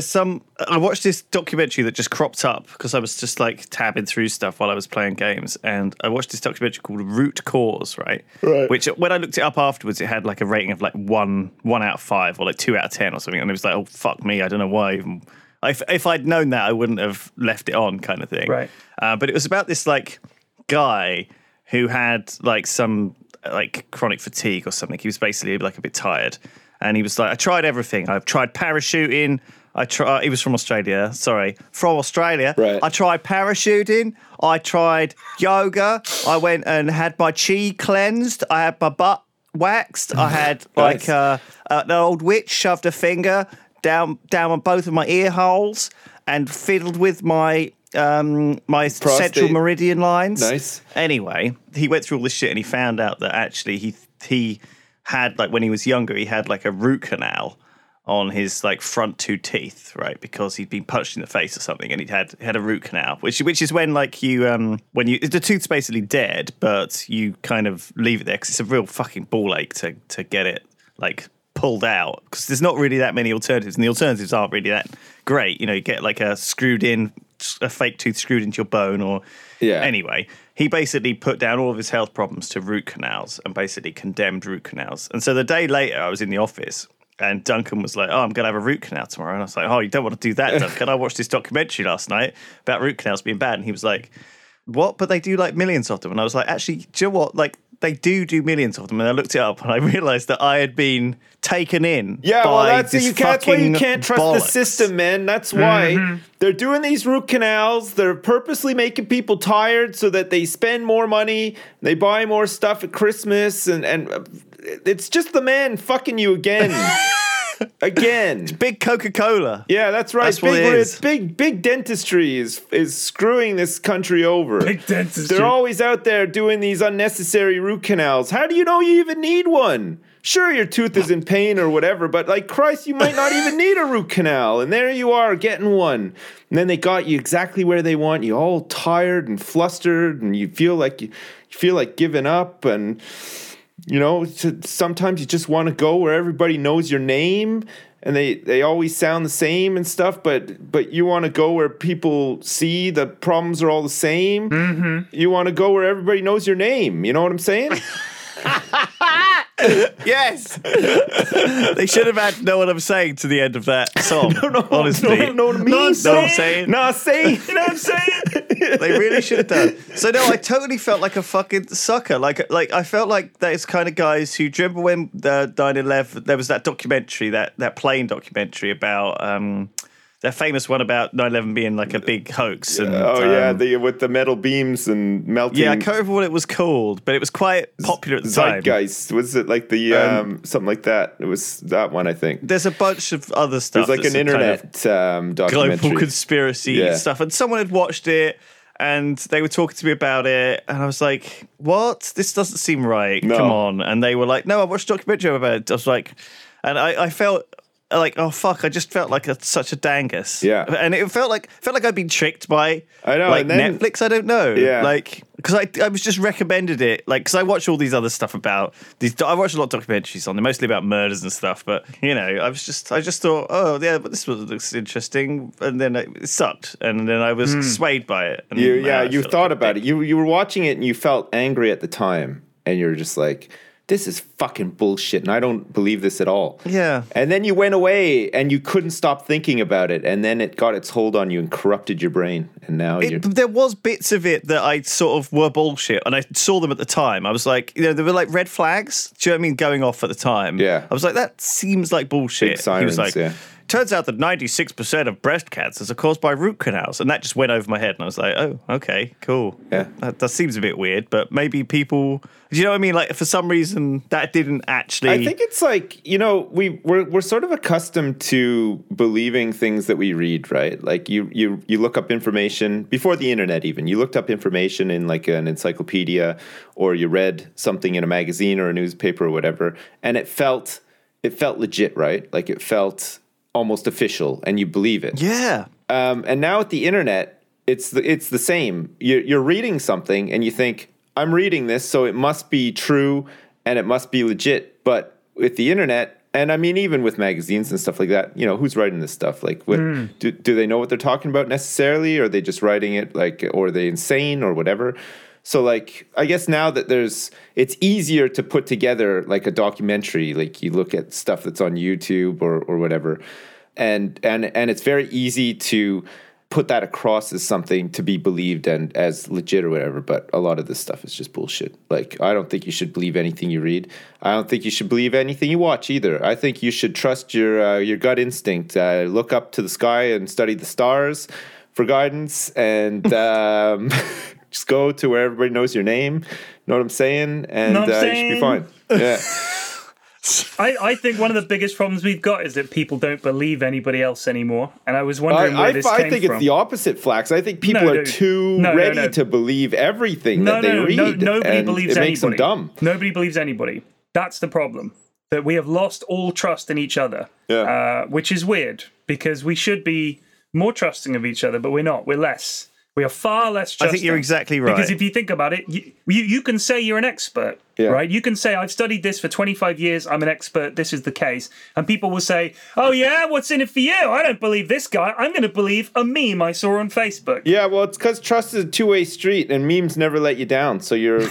I watched this documentary that just cropped up because I was just like tabbing through stuff while I was playing games. And I watched this documentary called Root Cause, right? Which when I looked it up afterwards, it had like a rating of like 1 out of 5 or like 2 out of 10 or something. And it was like, oh, fuck me. I don't know why even. If I'd known that, I wouldn't have left it on kind of thing. Right. But it was about this like guy who had like some like chronic fatigue or something. He was basically like a bit tired. And he was like, I tried everything. I've tried parachuting. He was from Australia. Right. I tried parachuting. I tried yoga. I went and had my chi cleansed. I had my butt waxed. I had like an old witch shoved a finger down on both of my ear holes and fiddled with my my central meridian lines. Nice. Anyway, he went through all this shit and he found out that actually he had like when he was younger he had like a root canal on his like front 2 teeth, right? Because he'd been punched in the face or something and he'd had a root canal, which is when like you when the tooth's basically dead, but you kind of leave it there because it's a real fucking ball ache to get it like pulled out because there's not really that many alternatives and the alternatives aren't really that great. You get like a fake tooth screwed into your bone or anyway, he basically put down all of his health problems to root canals and basically condemned root canals. And so the day later I was in the office and Duncan was like, oh, I'm going to have a root canal tomorrow. And I was like, oh, you don't want to do that, Duncan. I watched this documentary last night about root canals being bad. And he was like, what? But they do like millions of them. And I was like, actually, do you know what? Like they do millions of them, and I looked it up and I realised that I had been taken in. Yeah, by well, that's this why you can't trust bollocks. the system, man. That's why they're doing these root canals. They're purposely making people tired so that they spend more money. They buy more stuff at Christmas, and it's just the man fucking you again. Again. It's big Coca-Cola. Yeah, that's right. That's what it is. Big dentistry is screwing this country over. Big dentistry. They're always out there doing these unnecessary root canals. How do you know you even need one? Sure, your tooth is in pain or whatever, but like Christ, you might not even need a root canal. And there you are getting one. And then they got you exactly where they want you, all tired and flustered, and you feel like giving up. And you know, sometimes you just want to go where everybody knows your name, and they always sound the same and stuff, but you want to go where people see the problems are all the same. Mm-hmm. You want to go where everybody knows your name. You know what I'm saying? Yes. They should have had Know What I'm Saying to the end of that song. Honestly. Know what I mean? Know what I'm saying? No, say. You know what I'm saying? They really should have done. So no, I totally felt like a fucking sucker. Like I felt like those kind of guys who, do you remember when the 9/11, there was that documentary, that plane documentary about that famous one about 9/11 being like a big hoax. And, with the metal beams and melting. Yeah, I can't remember what it was called, but it was quite popular at the time. Zeitgeist. Was it like the something like that? It was that one, I think. There's a bunch of other stuff. It was like an internet documentary. Global conspiracy stuff. And someone had watched it, and they were talking to me about it, and I was like, what? This doesn't seem right. No. Come on. And they were like, no, I watched a documentary about it. I was like, and I felt like, oh fuck, I just felt like such a dangus. Yeah. And it felt like I'd been tricked by like and then, Netflix, I don't know. Yeah. Like, because I was just recommended it, like, because I watch all these other stuff about these. I watch a lot of documentaries on them, mostly about murders and stuff. But you know, I just thought, oh yeah, but this looks interesting, and then it sucked, and then I was swayed by it. And you thought about it. You were watching it, and you felt angry at the time, and you're just like, this is fucking bullshit, and I don't believe this at all. Yeah. And then you went away, and you couldn't stop thinking about it, and then it got its hold on you and corrupted your brain, and now there was bits of it that I sort of were bullshit, and I saw them at the time. I was like, you know, there were like red flags, do you know what I mean, going off at the time. Yeah. I was like, that seems like bullshit. Big sirens, he was like, turns out that 96% of breast cancers are caused by root canals. And that just went over my head. And I was like, oh, okay, cool. Yeah. That seems a bit weird, but maybe people, do you know what I mean? Like, for some reason, that didn't actually. I think it's like, you know, we're sort of accustomed to believing things that we read, right? Like you look up information before the internet even. You looked up information in like an encyclopedia, or you read something in a magazine or a newspaper or whatever, and it felt legit, right? Like it felt almost official, and you believe it. Yeah. And now with the internet, it's the same. You're reading something, and you think, I'm reading this, so it must be true, and it must be legit. But with the internet, and I mean, even with magazines and stuff like that, you know, who's writing this stuff? Like, what, do they know what they're talking about necessarily? Or are they just writing it, like, or are they insane or whatever? So, like, I guess now that it's easier to put together like a documentary. Like, you look at stuff that's on YouTube or whatever, and it's very easy to put that across as something to be believed and as legit or whatever. But a lot of this stuff is just bullshit. Like, I don't think you should believe anything you read. I don't think you should believe anything you watch either. I think you should trust your gut instinct. Look up to the sky and study the stars for guidance, and just go to where everybody knows your name. Know what I'm saying? And you should be fine. Yeah. I think one of the biggest problems we've got is that people don't believe anybody else anymore. And I was wondering where this came from. I think it's the opposite, Flax. I think people are too ready to believe everything that they read. Nobody believes anybody. It makes them dumb. Nobody believes anybody. That's the problem. That we have lost all trust in each other. Yeah. Which is weird, because we should be more trusting of each other, but we're not. We're less. We are far less trusting. I think you're exactly right. Because if you think about it, you can say you're an expert, right? You can say, I've studied this for 25 years, I'm an expert, this is the case. And people will say, oh yeah, what's in it for you? I don't believe this guy. I'm going to believe a meme I saw on Facebook. Yeah, well, it's because trust is a two-way street, and memes never let you down. So you're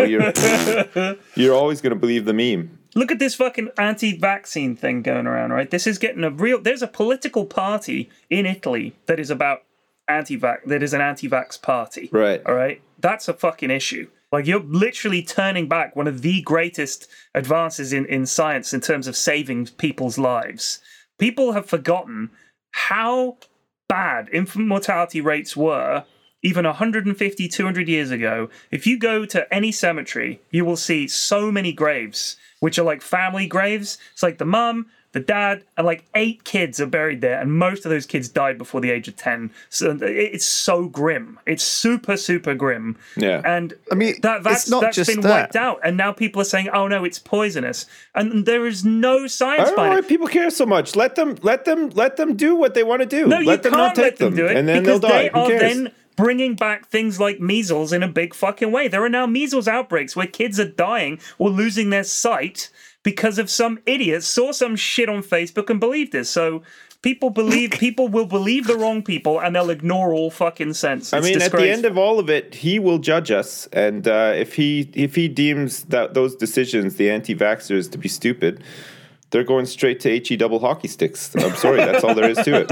always going to believe the meme. Look at this fucking anti-vaccine thing going around, right? This is getting there's a political party in Italy that is about that is an anti-vax party. Right. All right? That's a fucking issue. Like, you're literally turning back one of the greatest advances in science in terms of saving people's lives. People have forgotten how bad infant mortality rates were even 150, 200 years ago. If you go to any cemetery, you will see so many graves, which are like family graves. It's like the mum, the dad, and like 8 kids are buried there, and most of those kids died before the age of 10. So it's so grim. It's super, super grim. Yeah. And I mean, that's been wiped out. And now people are saying, oh no, it's poisonous. And there is no science I don't know behind why it. people care so much. Let them do what they want to do. No, let them can't not take let them do it, and then because they'll die. they Who are cares? then bringing back things like measles in a big fucking way. There are now measles outbreaks where kids are dying or losing their sight because of some idiot saw some shit on Facebook and believed this. So people will believe the wrong people, and they'll ignore all fucking sense. It's I mean, disgraceful. at the end of all of it, he will judge us, and if he deems that those decisions, the anti-vaxxers, to be stupid, they're going straight to HE double hockey sticks. I'm sorry, that's all there is to it.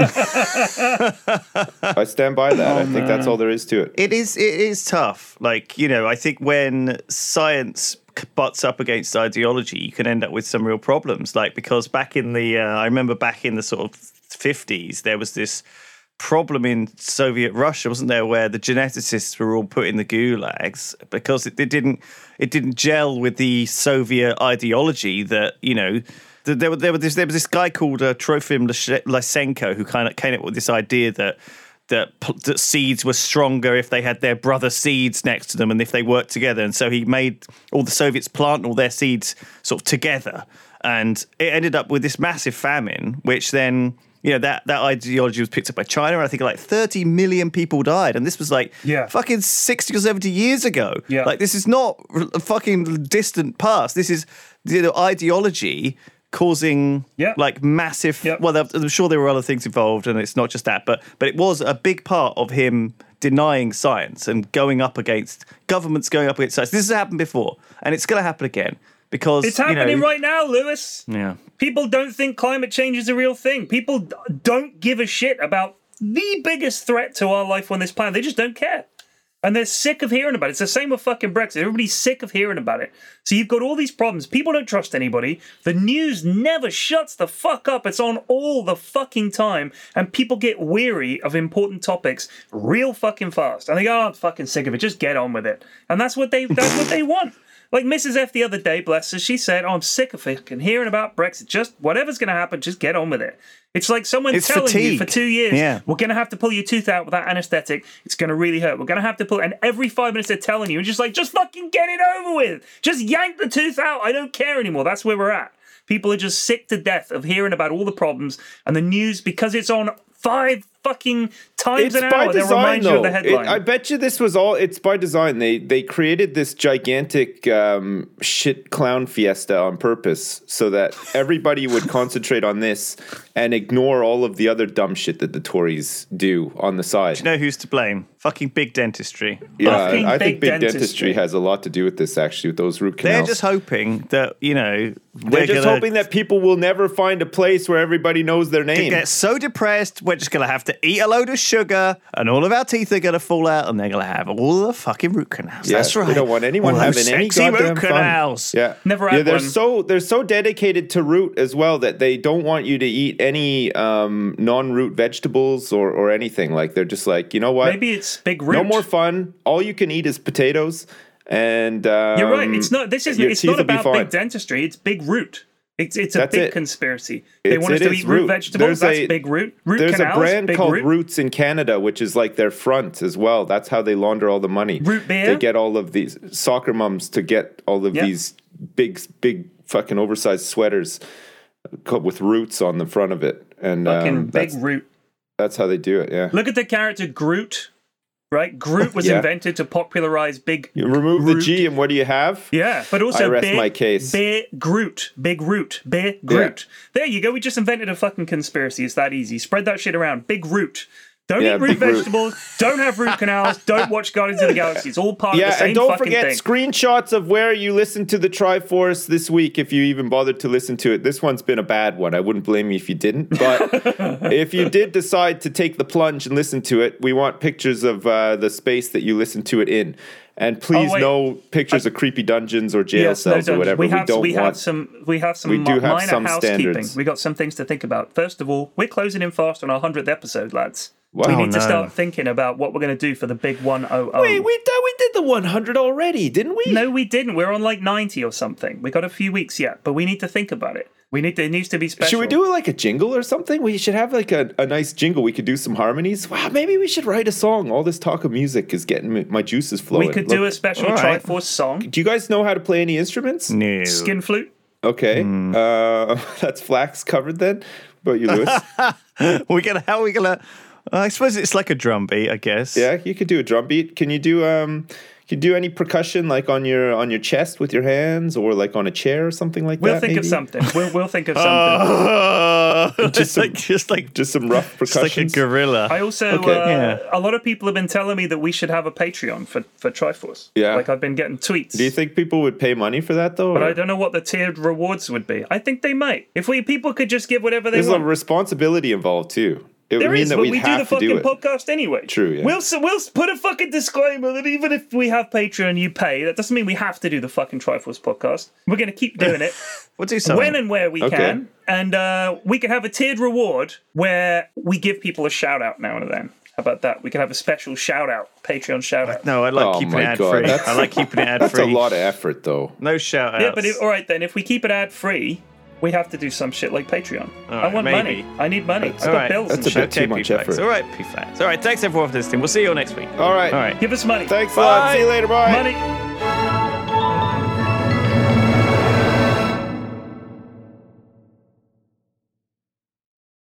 I stand by that. I think that's all there is to it. It is tough. Like, I think when science butts up against ideology, you can end up with some real problems. Like, because back in the, I remember back in the sort of 50s, there was this problem in Soviet Russia, wasn't there, where the geneticists were all put in the gulags because it didn't gel with the Soviet ideology that, there was this guy called Trofim Lysenko who kind of came up with this idea that seeds were stronger if they had their brother seeds next to them and if they worked together. And so he made all the Soviets plant all their seeds sort of together. And it ended up with this massive famine, which then, that ideology was picked up by China. And I think like 30 million people died. And this was like fucking 60 or 70 years ago. Yeah. Like, this is not a fucking distant past. This is ideology causing like massive well, I'm sure there were other things involved, and it's not just that, but it was a big part of him denying science and governments going up against science. This has happened before, and it's going to happen again, because it's happening right now, Lewis. Yeah, people don't think climate change is a real thing. People don't give a shit about the biggest threat to our life on this planet. They just don't care. And they're sick of hearing about it. It's the same with fucking Brexit. Everybody's sick of hearing about it. So you've got all these problems. People don't trust anybody. The news never shuts the fuck up. It's on all the fucking time. And people get weary of important topics real fucking fast. And they go, I'm fucking sick of it. Just get on with it. And that's what they want. Like Mrs. F the other day, bless her, she said, I'm sick of fucking hearing about Brexit. Just whatever's going to happen, just get on with it. It's like someone telling you for 2 years, we're going to have to pull your tooth out without anesthetic. It's going to really hurt. We're going to have to pull it. And every 5 minutes they're telling you, and just fucking get it over with. Just yank the tooth out. I don't care anymore. That's where we're at. People are just sick to death of hearing about all the problems, and the news, because it's on 5 fucking times an hour, they'll remind you of the headline. I bet you this was all, it's by design. They created this gigantic shit clown fiesta on purpose so that everybody would concentrate on this and ignore all of the other dumb shit that the Tories do on the side. Do you know who's to blame? Fucking big dentistry. Yeah, I think big dentistry has a lot to do with this, actually, with those root canals. They're just hoping that, they're just hoping that people will never find a place where everybody knows their name. They get so depressed, we're just going to have to eat a load of sugar, and all of our teeth are going to fall out, and they're going to have all the fucking root canals. Yeah, that's right. They don't want anyone having any goddamn root canals. Fun. Yeah, never had they're one. They're so dedicated to root as well that they don't want you to eat any non-root vegetables or anything. Like, they're just like, you know what? Maybe it's big root. No more fun. All you can eat is potatoes. And you're right. It's not. It's not about big dentistry. It's big root. It's a big conspiracy. They want us to eat root vegetables. That's big root. There's canals, a brand called Roots in Canada, which is like their front as well. That's how they launder all the money. Root beer. They get all of these soccer mums to get all of these big fucking oversized sweaters with roots on the front of it. And fucking big root. That's how they do it. Yeah. Look at the character Groot. Right, Groot was invented to popularize big. You remove Groot. the G, and what do you have? Yeah, but also I rest my case. Big Groot. There you go. We just invented a fucking conspiracy. It's that easy. Spread that shit around. Big Root. Don't eat root vegetables. Don't have root canals. Don't watch Guardians of the Galaxy. It's all part of the same fucking thing. And don't forget screenshots of where you listened to the Triforce this week, if you even bothered to listen to it. This one's been a bad one. I wouldn't blame you if you didn't. But if you did decide to take the plunge and listen to it, we want pictures of the space that you listened to it in. And please, no pictures of creepy dungeons or jail cells or whatever. We have some minor housekeeping. Standards. We got some things to think about. First of all, we're closing in fast on our 100th episode, lads. Wow. We need to start thinking about what we're going to do for the big 100. Wait, we did the 100 already, didn't we? No, we didn't. We're on like 90 or something. We got a few weeks yet, but we need to think about it. It needs to be special. Should we do like a jingle or something? We should have like a nice jingle. We could do some harmonies. Wow, maybe we should write a song. All this talk of music is getting my juices flowing. We could do a special Triforce song. Do you guys know how to play any instruments? No. Skin flute. Okay, that's flax covered then. What about you, Lewis? How are we gonna? I suppose it's like a drum beat, I guess. Yeah, you could do a drum beat. Can you do any percussion like on your chest with your hands or like on a chair or something like We'll that? think of something. We'll think of something. Just some rough percussion. Just like a gorilla. I also a lot of people have been telling me that we should have a Patreon for Triforce. Yeah. Like I've been getting tweets. Do you think people would pay money for that though? But I don't know what the tiered rewards would be. I think they might. If people could just give whatever they There's want. a responsibility involved too. It would There mean is, that but we'd we do have the to fucking do it. podcast anyway. True, yeah. We'll put a fucking disclaimer that even if we have Patreon and you pay, that doesn't mean we have to do the fucking Triforce podcast. We're going to keep doing it. We'll do something. When and where we can. And we can have a tiered reward where we give people a shout out now and then. How about that? We can have a special shout out, Patreon shout out. No, I like keeping it ad free. I like keeping it ad free. That's a lot of effort though. No shout outs. Yeah, but all right then, if we keep it ad free, we have to do some shit like Patreon. Right, I want maybe. money. I need money. I've got bills That's and a bit shit. too much effort. All right, P-Flags. All right, thanks everyone for listening. We'll see you all next week. All right. All right. Give us money. Thanks a lot. Bye. See you later. Bye. Money.